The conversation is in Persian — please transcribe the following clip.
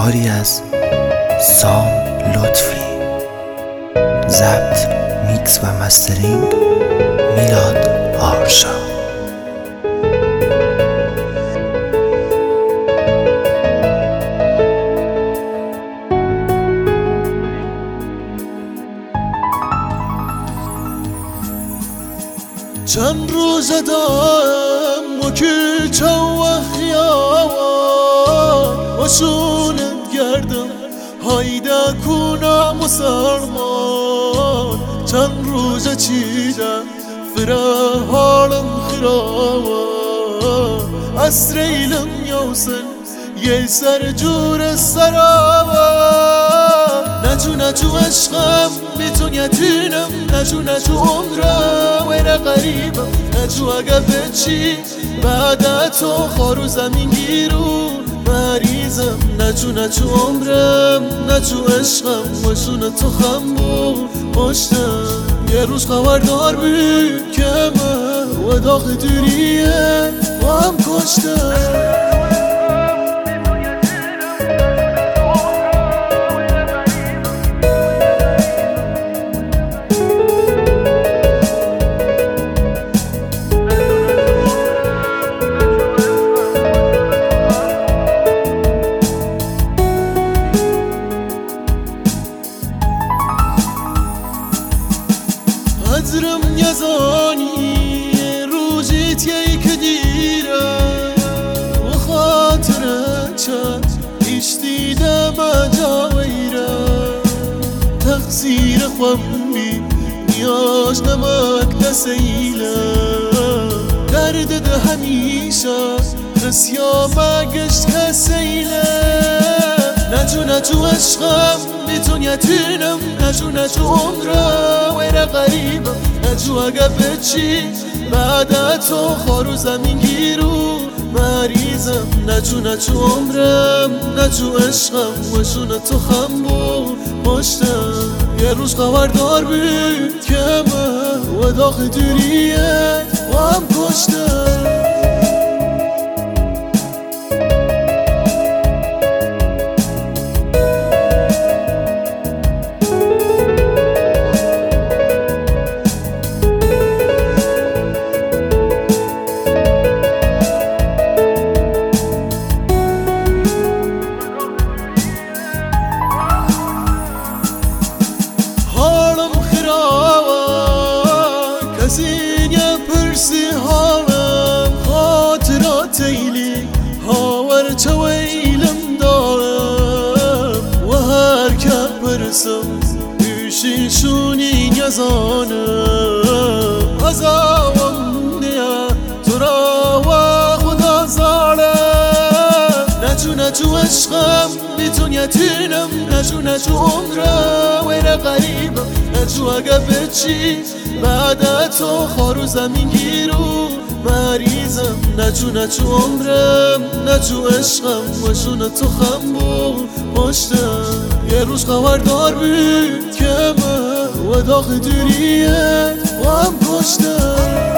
کاری از سام لطفی. ضبط، میکس و مسترینگ میلاد آرشا. چند روز دارم مکی چوا خیابان وشونت گردم هایده کونا مسلمان. چند روز چیدم فرا حالم خرابان اسریلم یوسن یه سر جور سرابان. نجو عشقم بیتون یتینم، نجو عمرم ویره غریبم، نجو اگه بچی بعد تو خارو زمین گیرون مریضم. نجو عمرم، نجو عشقم وشون تو خمون پشتم. یه روز خبردار بی که من و داخل دوریه با هم کشتم. حضرم یزانی روزیت یک دیرم و خاطره چند ایش دیدم اجاویرم. تقصیر خوامی نیاز نمک دسیلم درد ده همیشه رسیا مگشت کسیلم. نجو عشقم بیتون یتینم، نجو عمرم ویره غریبم، نجو اگه بچی بعد تو خارو زمین گیرون مریضم. نجو عمرم، نجو عشقم وشون تو خمون پشتم. یه روز خبردار بید که من و داخل دوریه با هم کشتم. کسی پرسی حالم خاطرات ایلی هاور چویلم دارم و هر که پرسم پیشی شونی نزانم. عذابم نیا تو را و خدا زارم. نجو عشقم بیتون یتینم، نجو عمرم ویره غریبم، نجو اگه بچی بعد تو خارو زمین گیرون مریضم. نجو عمرم، نجو عشقم وشون تو خمون پشتم. یه روز خبردار بید که من و داخل دوریه با هم کشتم.